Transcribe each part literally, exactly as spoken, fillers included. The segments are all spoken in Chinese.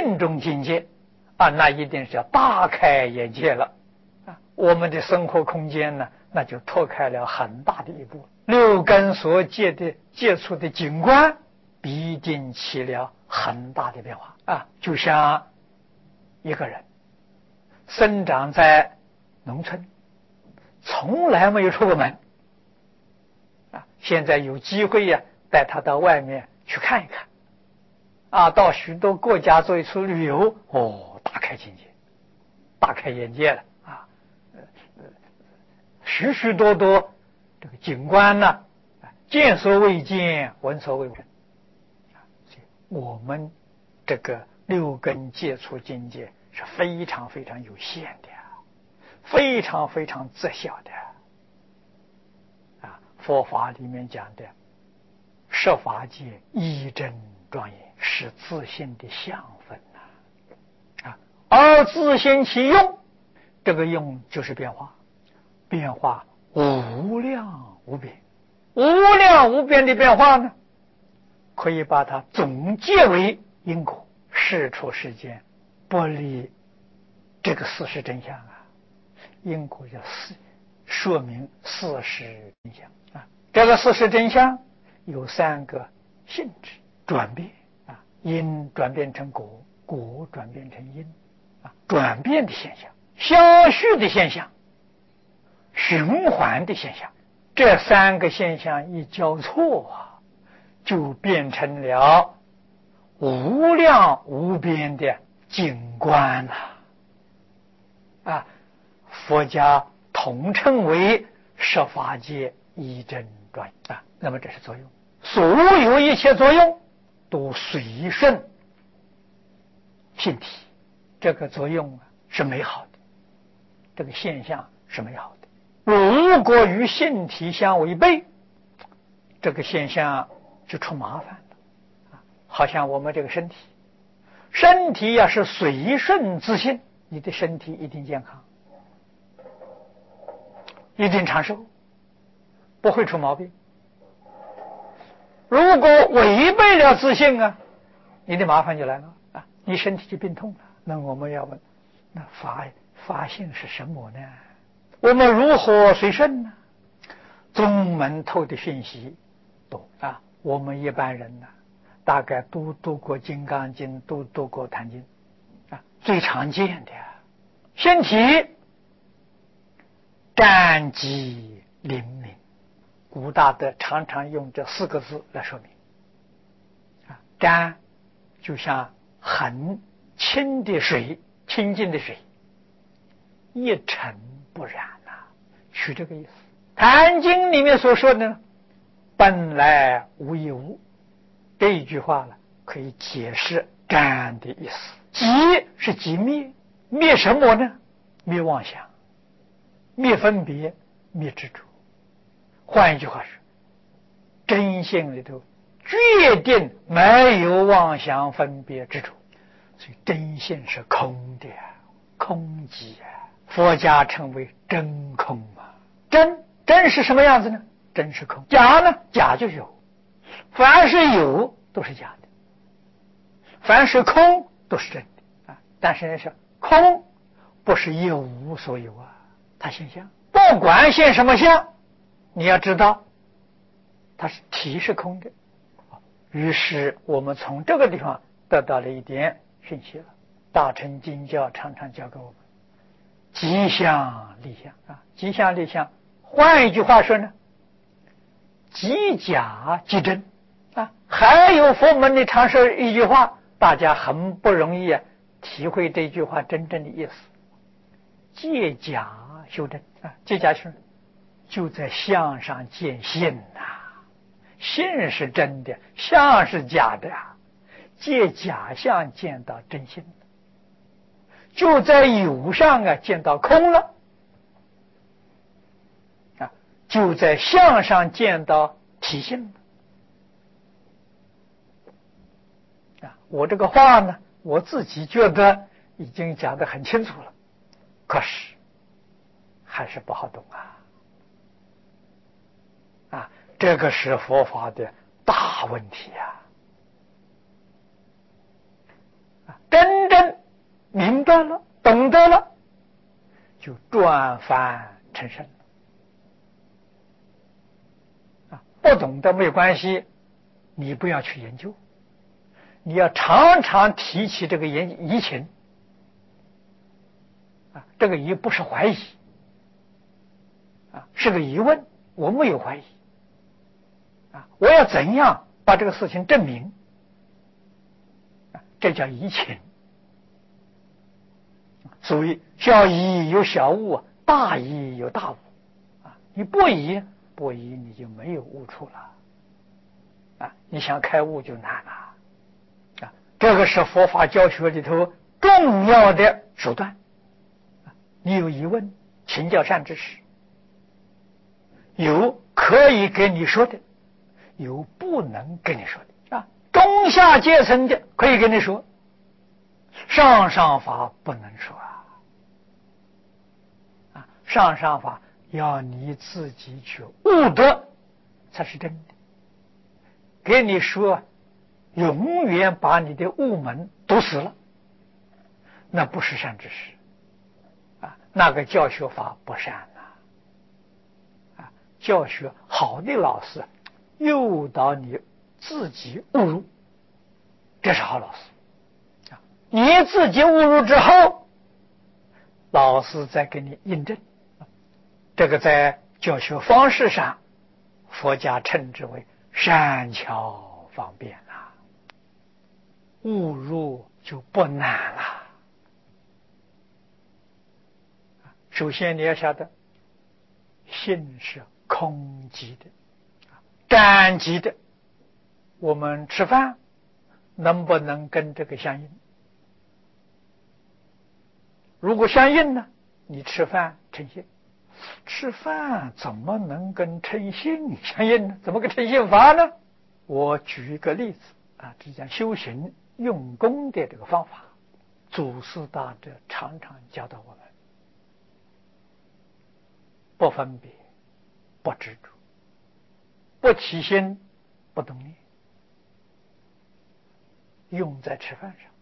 心中境界啊，那一定是要大开眼界了啊！我们的生活空间呢，那就拓开了很大的一步。六根所接的接触的景观，必定起了很大的变化啊！就像一个人生长在农村，从来没有出过门啊，现在有机会呀、啊，带他到外面去看一看啊，到许多国家做一次旅游，哦，大开境界，大开眼界了啊！呃呃，许许多多这个景观呢、啊，见所未见，闻所未闻啊！我们这个六根接触境界是非常非常有限的，非常非常窄小的啊！佛法里面讲的十法界一真庄严，是自性的相分呐、啊，而自性其用，这个用就是变化，变化无量无边，无量无边的变化呢，可以把它总结为因果。事出世间不离这个事实真相啊，因果叫事，说明事实真相啊。这个事实真相有三个性质转变啊，因转变成果，果转变成因啊，转变的现象，相续的现象，循环的现象，这三个现象一交错啊，就变成了无量无边的景观啊！啊，佛家统称为十法界一真庄严啊。那么这是作用，所有一切作用都随顺性体，这个作用啊是美好的，这个现象是美好的。如果与性体相违背，这个现象就出麻烦了。好像我们这个身体，身体要是随顺自性，你的身体一定健康，一定长寿，不会出毛病。如果违背了自性啊，你的麻烦就来了啊，你身体就病痛了。那我们要问，那法法性是什么呢？我们如何随顺呢？宗门透的讯息多啊，我们一般人呢、啊，大概都读过《金刚经》，都读过《坛经》啊，最常见的身体湛极灵明，古大德常常用这四个字来说明啊，湛就像很清的水，清净的水，一尘不染啊，取这个意思。坛经里面所说的呢，本来无一物，这一句话呢，可以解释湛的意思。极是极灭，灭什么呢？灭妄想，灭分别，灭执着。换一句话说，真性里头决定没有妄想分别执着，所以真性是空的，空寂啊。佛家称为真空啊。真真是什么样子呢？真是空。假呢？假就有。凡是有都是假的，凡是空都是真的啊。但是是空不是一无所有啊，它现象，不管现什么相，你要知道它是体是空的。于是我们从这个地方得到了一点讯息了。大乘经教常常教给我们即相立相啊，即相立相。换一句话说呢，即假即真啊。还有佛门里常说一句话，大家很不容易啊体会这句话真正的意思。借假修真啊，借假修真就在相上见性呐、啊，性是真的，相是假的啊。借假相见到真性，就在有上啊见到空了啊，就在相上见到体性了啊。我这个话呢，我自己觉得已经讲得很清楚了，可是还是不好懂啊啊，这个是佛法的大问题啊。真白了，懂得了，就转凡成圣了。啊，不懂得没有关系，你不要去研究，你要常常提起这个疑疑情。啊，这个疑不是怀疑，啊，是个疑问，我没有怀疑。啊，我要怎样把这个事情证明？啊，这叫疑情。所以小疑有小悟，大疑有大悟。啊，你不疑不疑，你就没有悟处了。啊，你想开悟就难了。啊，这个是佛法教学里头重要的手段。你有疑问，请教善知识，有可以给你说的，有不能跟你说的。啊，中下阶层的可以跟你说，上上法不能说啊。啊，上上法要你自己去悟得才是真的。给你说，永远把你的悟门堵死了，那不是善知识。啊，那个教学法不善呐。啊，教学好的老师诱导你自己误入，这是好老师。啊，你自己误入之后，老师再给你印证。这个在教学方式上，佛家称之为善巧方便啊，误入就不难了。首先你要晓得，心是空寂的，干寂的。我们吃饭能不能跟这个相应？如果相应呢，你吃饭称性。吃饭怎么能跟称性相应呢？怎么个称性法呢？我举一个例子啊，这讲修行用功的这个方法，祖师大德常常教导我们：不分别，不执着，不起心，不动念，用在吃饭上。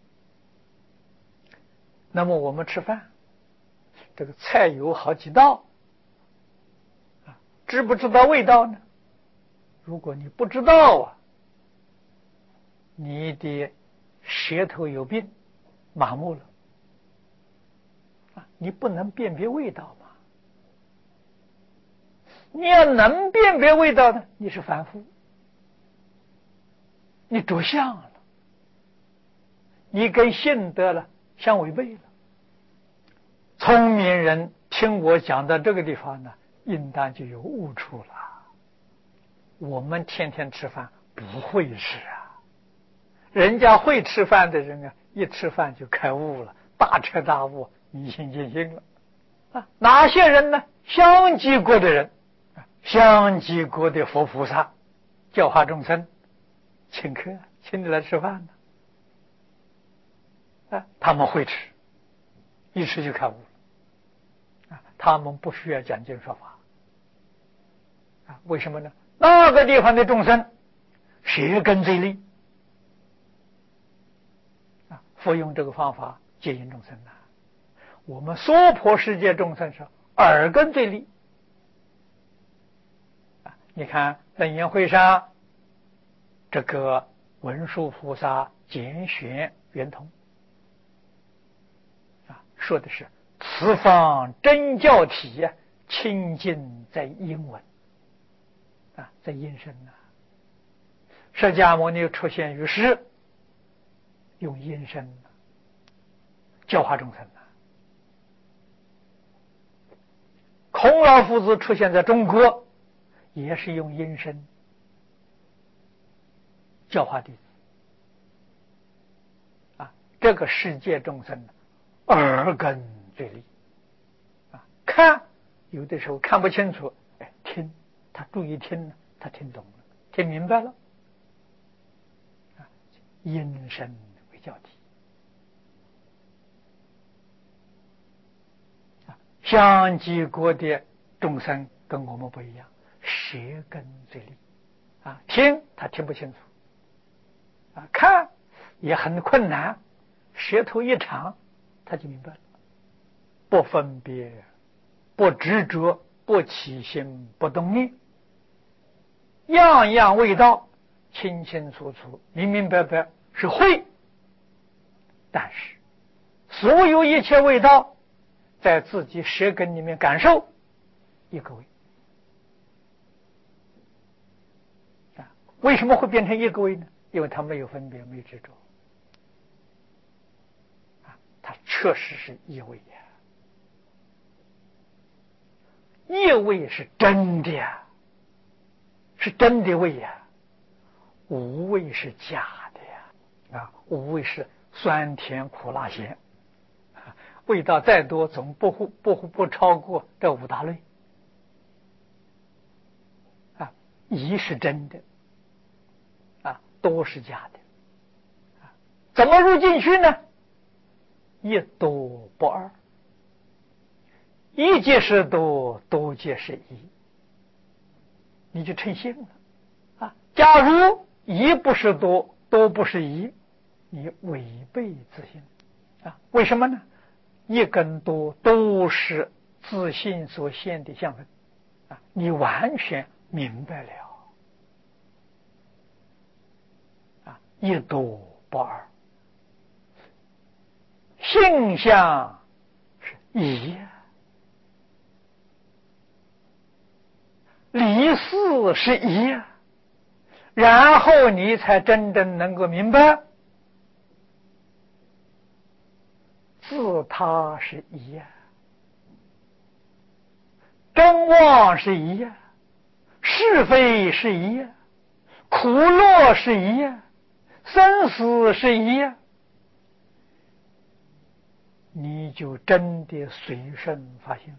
那么我们吃饭，这个菜有好几道，啊，知不知道味道呢？如果你不知道啊，你的舌头有病，麻木了，啊，你不能辨别味道嘛。你要能辨别味道呢，你是凡夫，你着相了，你跟性德了相违背了。聪明人听我讲到这个地方呢，应当就有悟处了。我们天天吃饭不会吃啊，人家会吃饭的人啊，一吃饭就开悟了，大彻大悟，明心见性了。啊，哪些人呢？相继国的人，相继国的佛菩萨教化众生，请客请你来吃饭呢。啊，他们会吃，一吃就开悟了。啊，他们不需要讲经说法。啊，为什么呢？那个地方的众生舌根最利，啊，佛用这个方法接引众生啊。我们娑婆世界众生是耳根最利。啊，你看楞严会上这个文殊菩萨简选圆通啊，说的是此方真教体啊，清净在音闻啊，在音声啊。释迦牟尼出现于世，用音声教化众生啊。孔老夫子出现在中国，也是用音声教化弟子啊。这个世界众生耳根最利啊，看有的时候看不清楚，哎，听他注意听了，他听懂了，听明白了啊。音声为教体啊。相继国的众生跟我们不一样，舌根最利啊，听他听不清楚啊，看也很困难，舌头一长他就明白了，不分别，不执着，不起心，不动念，样样味道清清楚楚，明明白白，是慧。但是所有一切味道在自己舌根里面感受一个味啊，为什么会变成一个味呢？因为它没有分别，没有执着啊，它确实是一味呀。一味是真的呀，是真的味呀，无味是假的呀啊，无味是酸甜苦辣咸，味道再多总不不不超过这五大类啊，一是真的啊，多是假的啊，怎么入进去呢？一多不二，一即是多，多即是一，你就成心了啊。假如一不是多，多不是一，你违背自性啊。为什么呢？一跟多都是自性所现的相分啊，你完全明白了啊，一多不二，性相是一，理事是一，然后你才真正能够明白自他是一呀，真妄是一呀，是非是一呀，苦乐是一呀，生死是一呀，你就真的随身发现了。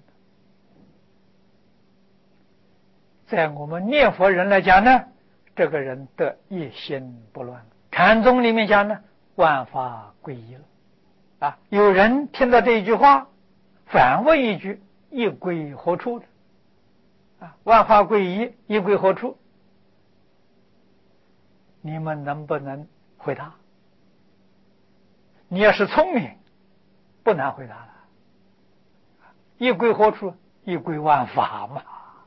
在我们念佛人来讲呢，这个人得一心不乱。禅宗里面讲呢，万法归一了啊。有人听到这一句话，反问一句：一归何处的？啊，万法归一，一归何处？你们能不能回答？你要是聪明，不难回答了。一归何处？一归万法嘛。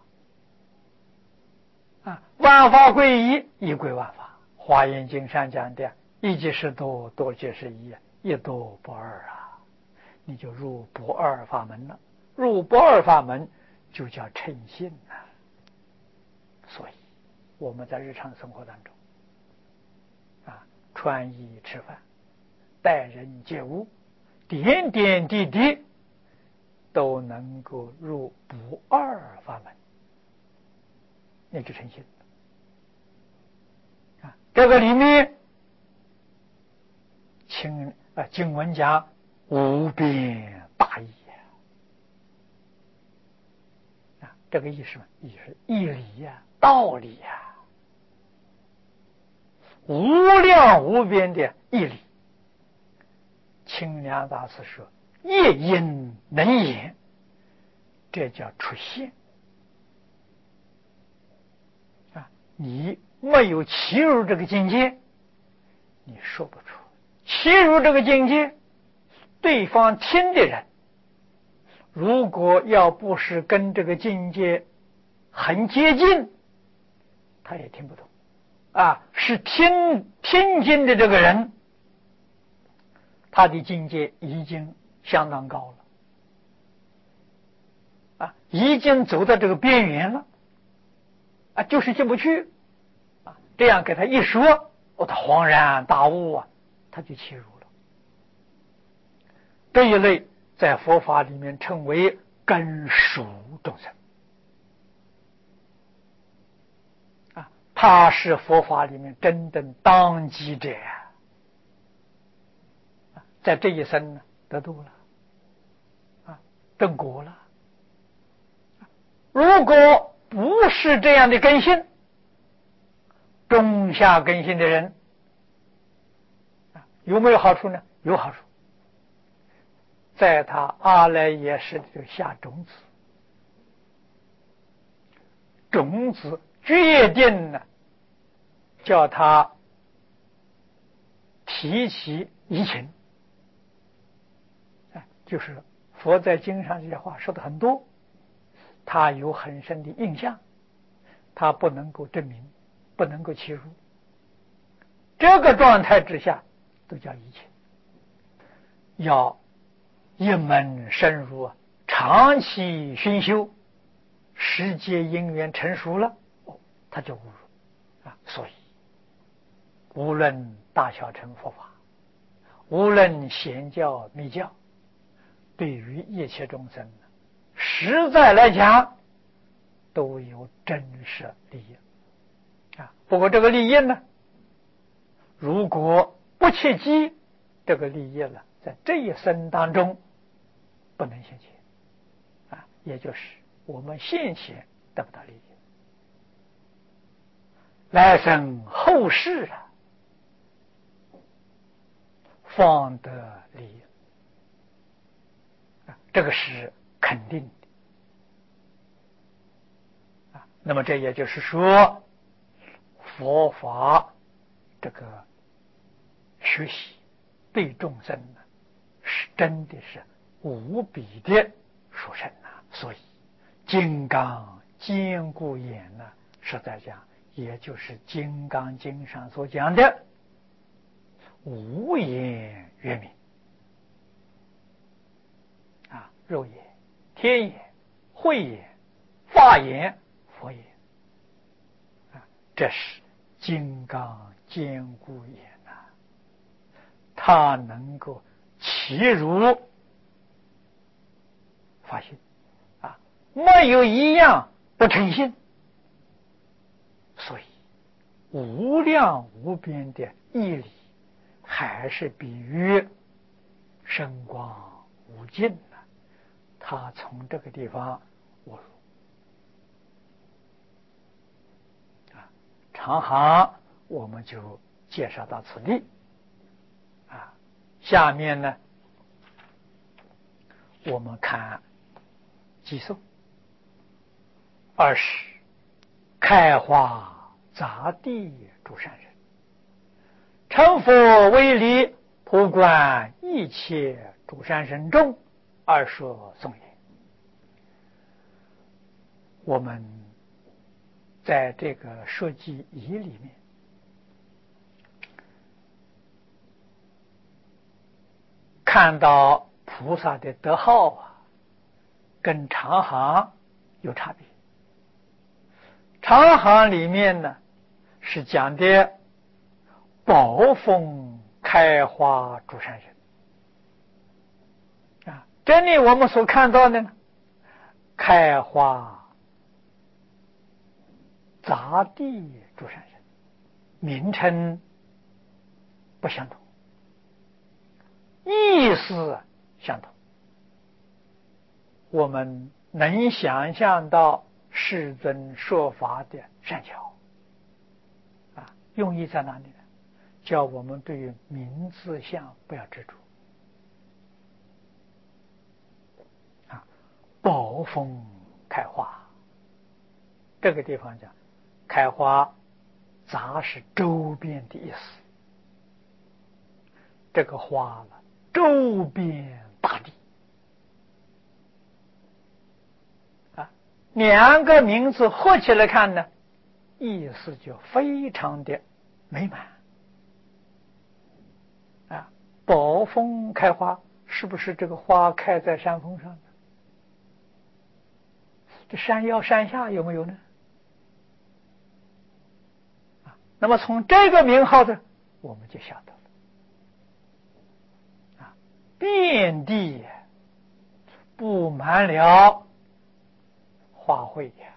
啊，万法归一，一归万法。华严经上讲的，一即是多，多即是一，一多不二啊，你就入不二法门了。入不二法门，就叫称性啊。所以我们在日常生活当中，啊，穿衣吃饭、待人接物，点点滴滴都能够入不二法门，那就成心啊。这个里面，经啊经文讲无边大义啊，这个意思嘛，意是义理呀、道理呀、无量无边的义理。清凉大师说：“业因能言，这叫出现啊！你没有契入这个境界，你说不出。契入这个境界，对方听的人，如果要不是跟这个境界很接近，他也听不懂啊。是听听经的这个人，他的境界已经相当高了啊，已经走到这个边缘了啊，就是进不去啊。这样给他一说，哦，他恍然大悟啊，他就切入了。这一类在佛法里面称为根熟众生啊，他是佛法里面真正当机者啊。在这一生呢，得度了，啊，正果了。如果不是这样的根性，中下根性的人，啊，有没有好处呢？有好处，在他阿赖耶识里头下种子，种子决定呢，叫他提起疑情。 就是佛在经上这些话说的很多，他有很深的印象，他不能够证明，不能够切入，这个状态之下都叫一切。要一门深入，长期熏修，世界因缘成熟了，哦，他就悟入啊。所以无论大小乘佛法，无论显教密教，对于一切众生实在来讲都有真实利益啊。不过这个利益呢，如果不切记这个利益了，在这一生当中不能现前啊，也就是我们现前得不到利益，来生后世啊方得利益啊，这个是肯定的啊。那么这也就是说，佛法这个学习对众生呢，是真的是无比的殊胜啊。所以金刚坚固眼呢，实在讲也就是《金刚经》上所讲的无言圆明啊，肉眼、天眼、慧眼、法眼、佛眼啊，这是金刚坚固眼啊，它能够契入发心啊，没有一样不成心，所以无量无边的义理还是比喻深光无尽呢。他从这个地方悟入啊，长行我们就介绍到此地啊。下面呢，我们看寄颂二十，开花杂地诸善人，成佛为礼，普观一切诸善人中，二说颂言。我们在这个说记仪里面看到菩萨的德号啊，跟长行有差别。长行里面呢是讲的宝峰开花诸善人啊，这里我们所看到的呢，开花杂地诸善人，名称不相同，意思相同。我们能想象到世尊说法的善巧啊，用意在哪里呢？叫我们对于名字相不要执着啊。宝峰开花，这个地方讲开花，杂是周边的意思，这个花了周边大地啊，两个名字合起来看呢，意思就非常的美满啊。宝峰开花，是不是这个花开在山峰上呢？这山腰山下有没有呢？啊，那么从这个名号的，我们就晓得了啊，遍地布满了花卉呀，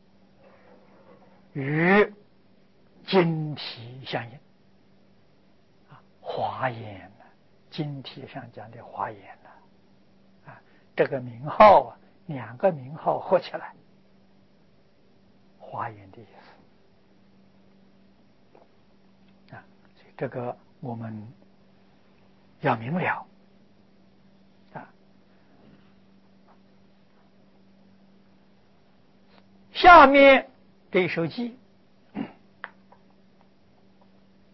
与经体相应啊，华严呢，经体上讲的华严呢，啊，这个名号啊，两个名号合起来，华严的意思啊，所以这个我们要明了啊。下面这一首偈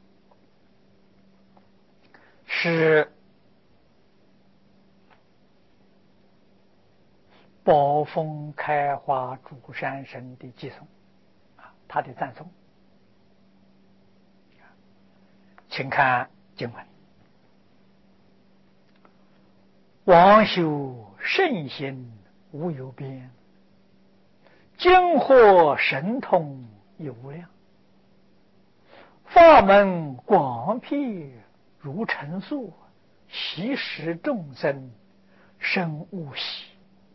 是宝峰开花竹山神的寄送啊，他的赞颂，请看经文：王修圣行无有边，经获神通有无量，法门广辟如尘素，习使众生生无喜。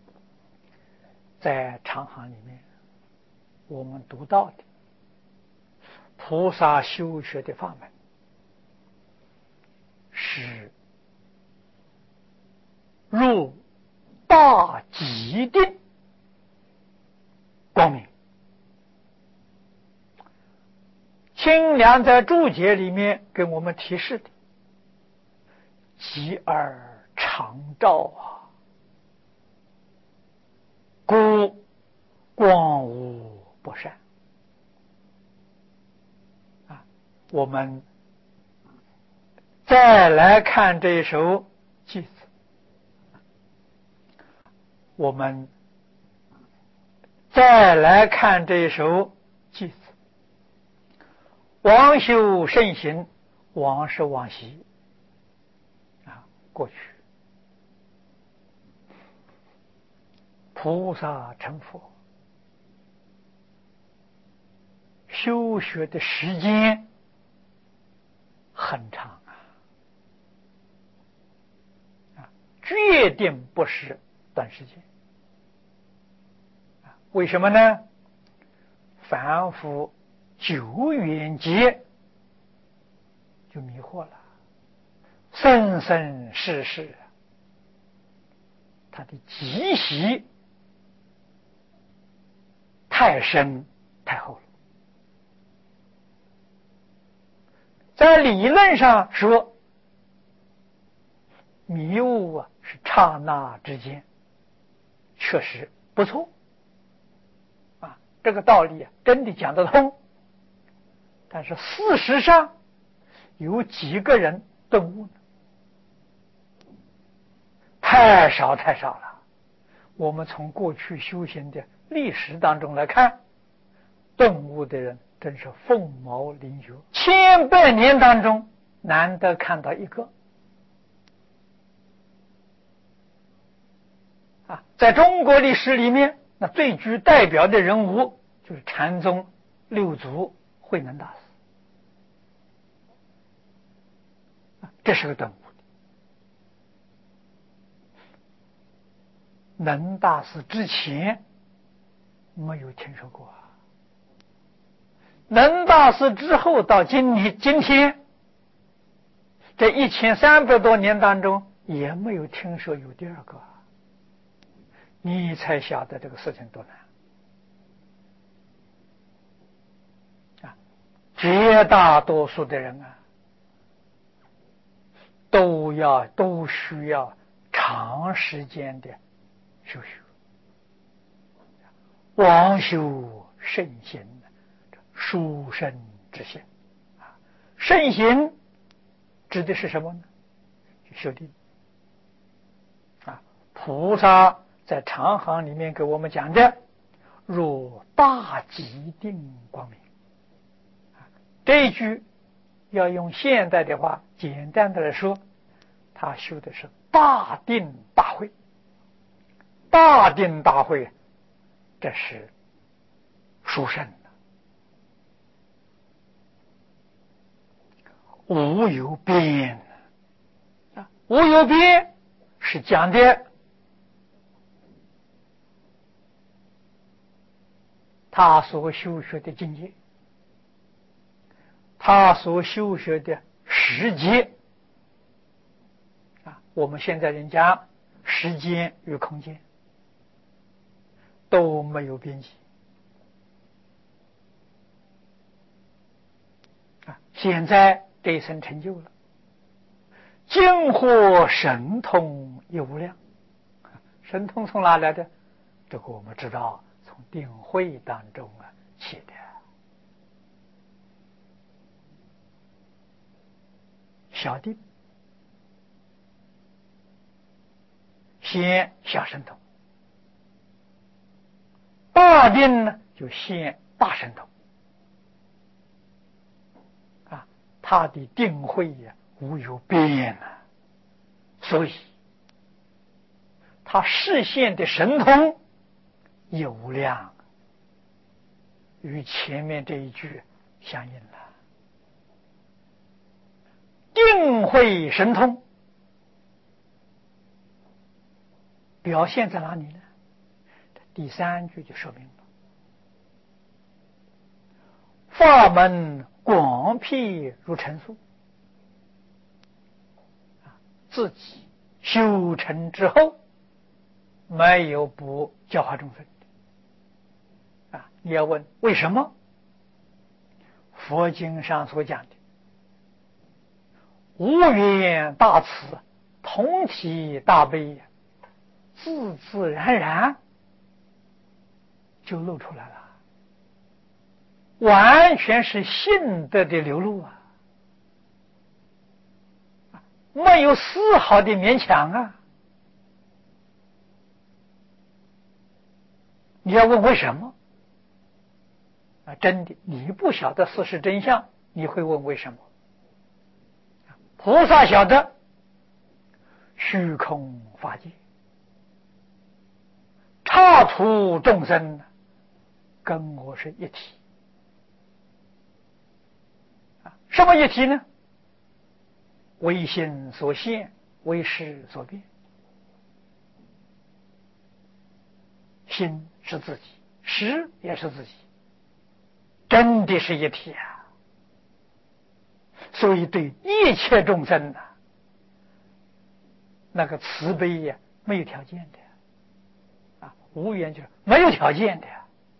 在长行里面，我们读到的菩萨修学的法门是入大极定光明。清凉在注解里面给我们提示的，极而常照啊，故光无不善啊。我们再来看这一首偈子，我们再来看这一首偈子。王修圣行，王是往昔啊，过去。菩萨成佛，修学的时间很长啊，啊，决定不是短时间。为什么呢？凡夫久远劫就迷惑了，生生世世他的积习太深太厚了。在理论上说，迷雾啊是刹那之间，确实不错啊，这个道理啊真的讲得通。但是事实上有几个人顿悟呢？太少太少了。我们从过去修行的历史当中来看，顿悟的人真是凤毛麟角，千百年当中难得看到一个啊。在中国历史里面，那最具代表的人物就是禅宗六祖慧能大师，这是个顿悟的。能大师之前没有听说过啊，能大师之后到今年今天这一千三百多年当中也没有听说有第二个，你才晓得这个事情多难啊！绝大多数的人啊，都要都需要长时间的修学，王修圣行，殊胜之行啊！圣行指的是什么呢？修定啊！菩萨在长行里面给我们讲的，若大极定光明啊，这一句要用现代的话简单的来说，他修的是大定大慧。大定大慧，这是殊胜的，无有边啊！无有边是讲的他所修学的境界，他所修学的时节啊，我们现在人讲时间与空间都没有边际啊！现在这一生成就了，经获神通有无量。神通从哪来的？这个我们知道，从定慧当中啊起的。小定，先小神通大定呢就现大神通啊，他的定慧呀无有边啊，所以他示现的神通也无量，与前面这一句相应了。定慧神通表现在哪里呢？第三句就说明了，法门广辟如尘素，自己修成之后没有不教化众生啊！你要问为什么？佛经上所讲的无缘大慈，同体大悲，自自然然就露出来了，完全是性德的流露啊，没有丝毫的勉强啊！你要问为什么啊？真的，你不晓得事实真相，你会问为什么？菩萨晓得虚空法界，刹土众生跟我是一体。什么一体呢？为心所现，为识所变。心是自己，识也是自己，真的是一体啊！所以对一切众生啊，那个慈悲呀、啊，没有条件的啊，无缘就是没有条件的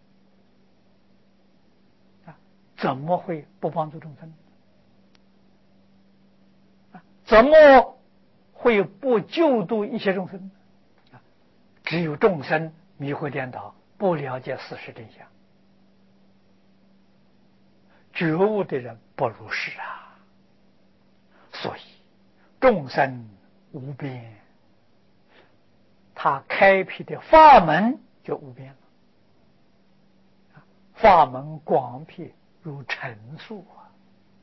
啊，怎么会不帮助众生啊？怎么会不救度一切众生啊？只有众生迷惑颠倒，不了解事实真相，觉悟的人不如是啊。所以众生无边，他开辟的法门就无边了。法门广辟如尘素啊！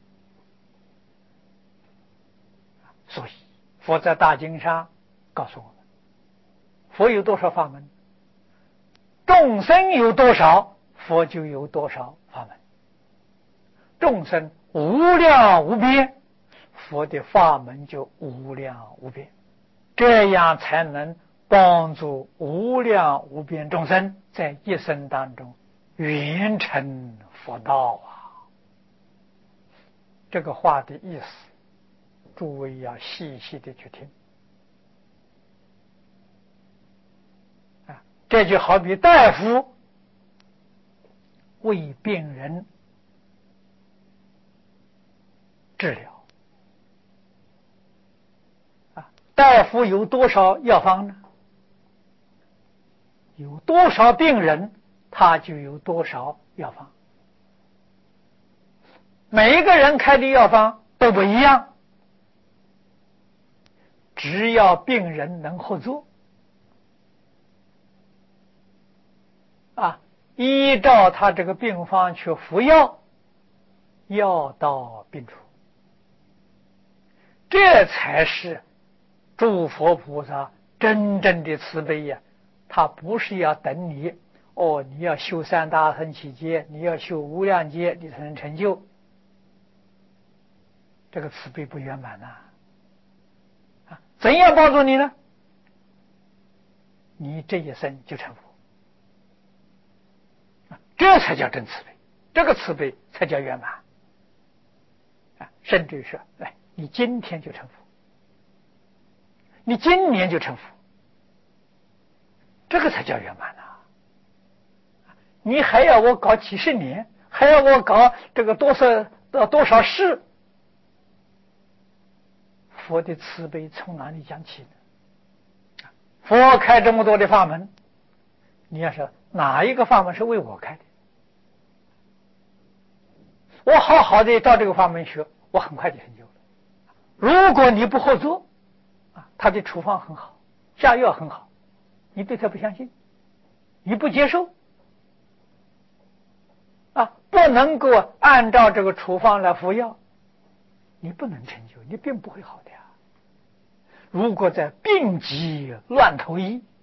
所以佛在大经上告诉我们，佛有多少法门，众生有多少，佛就有多少法门。众生无量无边，佛的法门就无量无边，这样才能帮助无量无边众生在一生当中圆成佛道啊！这个话的意思，诸位要细细的去听啊！这就好比大夫为病人治疗啊，大夫有多少药方呢？有多少病人，他就有多少药方。每一个人开的药方都不一样，只要病人能合作啊，依照他这个病方去服药，药到病除，这才是诸佛菩萨真正的慈悲呀！他不是要等你哦，你要修三大乘起劫，你要修无量劫，你才能成就。这个慈悲不圆满呐！啊，怎样帮助你呢？你这一生就成佛，啊，这才叫真慈悲，这个慈悲才叫圆满啊！甚至于说，来，你今天就成佛，你今年就成佛，这个才叫圆满呐！你还要我搞几十年，还要我搞这个多少多少世？佛的慈悲从哪里讲起呢？佛开这么多的法门，你要说哪一个法门是为我开的？我好好的照这个法门学，我很快就成就了。如果你不合作啊，他的处方很好，下药很好，你对他不相信，你不接受， 能够按照这个处方来服药，你不能成就，你病不会好的呀。如果在病急乱投医，